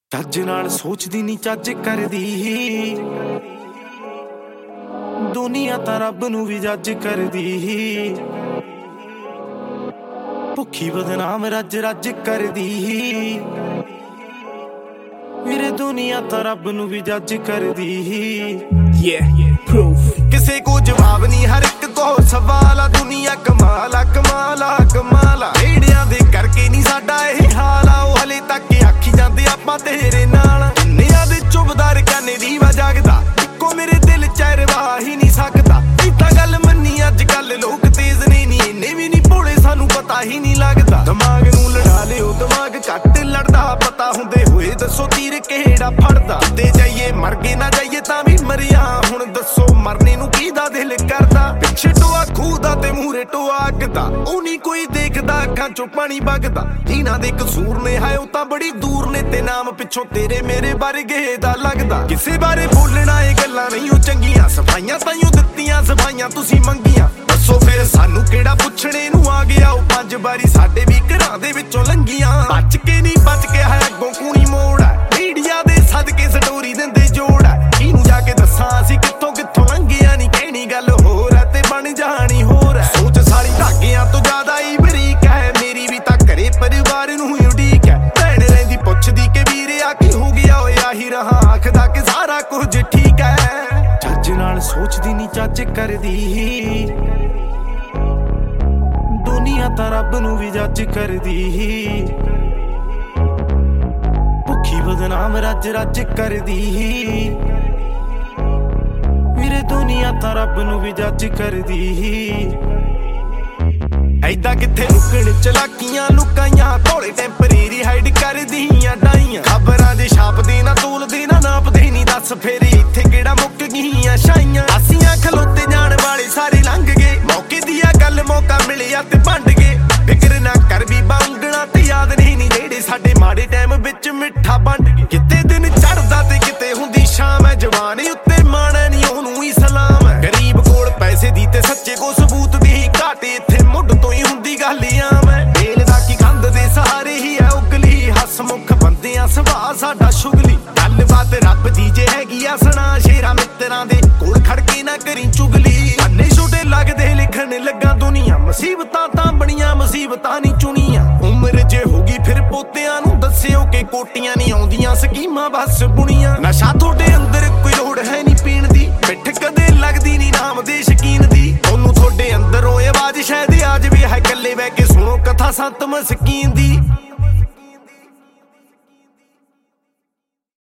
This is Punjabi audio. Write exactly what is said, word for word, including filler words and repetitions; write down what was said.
ਚੱਜ ਨਾਲ ਸੋਚਦੀ ਨੀ ਚੱਜ ਕਰਦੀ, ਦੁਨੀਆ ਤਾਂ ਰੱਬ ਨੂੰ ਵੀ ਜੱਜ ਕਰਦੀ। ਭੁੱਖੀ ਬਦਨਾਮ ਰੱਜ ਰੱਜ ਕਰਦੀ, ਵੀਰੇ ਦੁਨੀਆ ਤਾਂ ਰੱਬ ਨੂੰ ਵੀ ਜੱਜ ਕਰਦੀ। Yeah, proof ਕਿਸੇ ਕੋ ਜਵਾਬ ਨਹੀਂ, ਹਰ ਇੱਕ ਕੋ ਸਵਾਲ ਆ। ਦੁਨੀਆ ਕਮਾਲਾ ਕਮਾਲਾ ਕਮਾਲਾ, ਏੜਿਆਂ ਦੇ ਕਰਕੇ ਨਹੀਂ ਸਾਡਾ ਇਹ ਹਾਲ ਆ। ਉਹ ਹਲੇ ਤੱਕ ਆਖੀ ਜਾਂਦੇ ਆਪਾਂ ਤੇਰੇ ਨਾਲ, ਕਿੰਨਿਆਂ ਦੇ ਚੁਬਦਾਰ ਕਾਨੇ ਦੀਵਾ ਜਾਗਦਾ, ਇੱਕੋ ਮੇਰੇ ਦਿਲ ਚ ਰਵਾ ਹੀ ਨਹੀਂ ਸਕਦਾ। ਇੱਦਾਂ ਗੱਲ ਮੰਨੀ ਅੱਜ ਕੱਲ ਲੋਕ ਤੇਜ਼ ਨੇ ਨੀ, ਇੰਨੇ ਵੀ ਨਹੀਂ ਭੋਲੇ ਸਾਨੂੰ ਪਤਾ ਹੀ ਨਹੀਂ ਲੱਗਦਾ। ਦਿਮਾਗ ਨੂੰ ਲੜਾ ਲਿਓ ਦਿਮਾਗ ਘੱਟ ਲੜਦਾ, ਪਤਾ ਹੁੰਦੇ ਹੋਏ ਦੱਸੋ ਤੀਰ ਕਿਹੜਾ ਫੜਦਾ। ਤੇ ਜਾਈਏ ਮਰ ਗਏ ਨਾ ਜਾਈਏ ਤਾਂ ਵੀ ਮਰਿਆ, ਹੁਣ ਦੱਸੋ ਮਰਨੇ ਨੂੰ ਕਿਹਦਾ ਦਿਲ ਕਰਦਾ। ਪਿੱਛੇ ਟੋਆ ਖੂਦਾ ਤੇ ਮੂਹਰੇ ਟੋਆ ਅੱਗਦਾ, ਉਹ ਨਹੀਂ ਕੋਈ ਦੇਖਦਾ, ਅੱਖਾਂ ਚੋਂ ਪਾਣੀ ਵਗਦਾ। ਇਹਨਾਂ ਦੇ ਕਸੂਰ ਨੇ ਹਾਏ ਉਹ ਤਾਂ ਬੜੀ ਦੂਰ ਨੇ, ਤੇ ਨਾਮ ਪਿੱਛੋਂ ਤੇਰੇ ਮੇਰੇ ਵਰਗੇ ਦਾ ਲੱਗਦਾ। ਕਿਸੇ ਬਾਰੇ ਬੋਲਣਾ ਇਹ ਗੱਲਾਂ ਨਹੀਂ ਉਹ ਚੰਗੀਆਂ, ਸਫਾਈਆਂ ਤਾਈਓ ਦਿੱਤੀਆਂ ਸਫਾਈਆਂ ਤੁਸੀਂ ਮੰਗੀਆਂ। ਦੱਸੋ ਫਿਰ ਸਾਨੂੰ ਕਿਹੜਾ ਪੁੱਛਣੇ ਨੂੰ ਆ ਗਿਆ, ਉਹ ਪੰਜ ਵਾਰੀ ਸਾਡੇ ਵੀ ਘਰਾਂ ਦੇ ਵਿੱਚੋਂ ਲੰਘੀਆਂ। ਬਚ ਕੇ ਨਹੀਂ ਬਚ ਕੇ ਹੈ ਅੱਗੋਂ ਕੂਣੀ ਮੋੜ ਹੈ, ਮੀਡੀਆ ਦੇ ਸਦਕੇ ਸਟੋਰੀ ਦਿੰਦੇ ਜੋੜ ਹੈ। ਇਹਨੂੰ ਜਾ ਕੇ ਦੱਸਾਂ ਅਸੀਂ ਕਿੱਥੋਂ ਕਿੱਥੋਂ ਲੰਘਿਆ, ਨਹੀਂ ਕਹਿਣੀ ਗੱਲ ਹੋਰ ਹੈ ਤੇ ਬਣ ਜਾਣੀ ਹੋਰ ਹੈ। ਸੋਚ ਸਾਲੀ ਧਾਗਿਆਂ ਤੋਂ ਜ਼ਿਆਦਾ ਹੀ ਬਰੀਕ ਹੈ, ਮੇਰੀ ਵੀ ਤਾਂ ਘਰੇ ਪਰਿਵਾਰ ਨੂੰ ਹੀ ਉਡੀਕ ਹੈ। ਭੈਣ ਰਹਿੰਦੀ ਪੁੱਛਦੀ ਕਿ ਵੀਰੇ ਆ ਕੀ ਹੋ ਗਿਆ, ਓਏ ਆਹੀ ਰਹਾ ਆਖਦਾ ਕਿ ਸਾਰਾ ਕੁਝ ਠੀਕ ਹੈ। ਚੱਜ ਨਾਲ ਸੋਚਦੀ ਨਹੀਂ ਚੱਜ ਕਰਦੀ, ਦੁਨੀਆ ਤਾਂ ਰੱਬ ਨੂੰ ਵੀ ਜੱਜ ਕਰਦੀ। ਭੁੱਖੀ ਬਦਨਾਮ ਰੱਜ ਰੱਜ ਕਰਦੀ, ਵੀਰੇ ਦੁਨੀਆ ਤਾਂ ਰੱਬ ਨੂੰ ਵੀ ਜੱਜ ਕਰਦੀ। ਐਦਾਂ ਕਿੱਥੇ ਲੁਕਣ ਚਲਾਕੀਆਂ ਲੁਕਾਈਆਂ, ਥੋੜੇ ਟੈਂਪਰੇਰੀ ਹਾਈਡ ਕਰਦੀਆਂ ਡਾਈਆਂ। ਖਬਰਾਂ ਦੇ ਛਾਪਦੇ ਨਾ ਤੋਲਦੇ ਨਾ ਨਾਪਦੇ ਨਹੀਂ, ਦੱਸ ਫੇਰ ਇੱਥੇ ਕਿਹੜਾ ਮੁੱਕ ਗਈਆਂ ਛਾਈਆਂ। ਅਸੀਂ ਖਲੋਤੇ ਜਾਣ ਵਾਲੇ ਸਾਰੇ ਲੰਘ ਗਏ, ਮੌਕੇ ਦੀ ਆ ਗੱਲ ਮੌਕਾ ਮਿਲਿਆ ਤੇ ਭੰਡ ਗਏ। ਫਿਕਰ ਨਾ ਕਰ ਵੀ ਬਾਉਂਗਣਾ ਤੇ ਯਾਦ ਨਹੀਂ ਨੀ ਜਿਹੜੇ ਸਾਡੇ ਮਾੜੇ ਟਾਈਮ ਵਿੱਚ ਮਿੱਠਾ ਵੰਡ ਗਏ। ਕਿਤੇ ਦਿਨ ਚੜਦਾ ਤੇ ਕਿਤੇ ਹੁੰਦੀ ਸ਼ਾਮ ਹੈ, ਜਵਾਨ ਉੱਤੇ ਮਾਣਾ ਨਹੀਂ ਉਹਨੂੰ ਹੀ ਸਲਾਮ ਹੈ। ਗਰੀਬ ਕੋਲ ਪੈਸੇ ਦੀ ਤੇ ਸੱਚੇ ਕੋ ਸਬੂਤ ਦੀ ਘਾਟ, ਇੱਥੇ ਮੁੱਢ ਤੋਂ ਹੀ ਹੁੰਦੀ ਗੱਲ ਆਮ ਹੈ। ਵੇਲ ਦਾ ਕੀ ਕੰਧ ਦੇ ਸਹਾਰੇ ਹੀ ਹੈ ਉਗਲੀ, ਹਸਮੁਖ ਬੰਦਿਆਂ ਸੁਭਾਅ ਸਾਡਾ ਸ਼ੁਗਲੀ। ਗੱਲਬਾਤ ਰੱਬ ਦੀ ਜੇ ਹੈਗੀ ਆ ਸੁਣਾ, ਸ਼ੇਰਾਂ ਮਿੱਤਰਾਂ ਦੇ ਕੋਲ ਖੜ ਕੇ ਨਾ ਕਰੀ ਚੁਗਲੀ। ਅੰਨੇ ਛੋਟੇ ਲੱਗਦੇ ਲਿਖਣ ਲੱਗਾ ਦੁਨੀਆ, ਮੁਸੀਬਤਾਂ ਤਾਂ ਬਣੀਆਂ ਮੁਸੀਬਤਾਂ ਨਹੀਂ ਚੁਣੀਆਂ। ਉਮਰ ਜੇ ਹੋਗੀ ਫਿਰ ਪੋਤਿਆਂ ਨੂੰ ਦੱਸਿਓ ਕਿ ਕੋਟੀਆਂ ਨਹੀਂ ਆਉਂਦੀਆਂ ਸਕੀਮਾਂ ਬਸ ਬੁਣੀਆਂ। ਨਸ਼ਾ ਤੁਹਾਡੇ ਅੰਦਰ ਕੋਈ ਲੋੜ ਹੈ ਨਹੀਂ ਪੀਣ ਦੀ, ਪਿੱਠ ਕਦੇ ਲੱਗਦੀ ਨਹੀਂ ਨਾਮ ਦੇ ਸ਼ਕੀਨ ਦੀ। ਉਹਨੂੰ ਤੁਹਾਡੇ ਅੰਦਰੋਂ ਆਵਾਜ਼ ਸ਼ਾਇਦ ਆ ਜਾਵੇ, ਹੈ ਇਕੱਲੇ ਬਹਿ ਕੇ ਸੁਣੋ ਕਥਾ ਸੰਤ ਮਸਕੀਨ ਦੀ।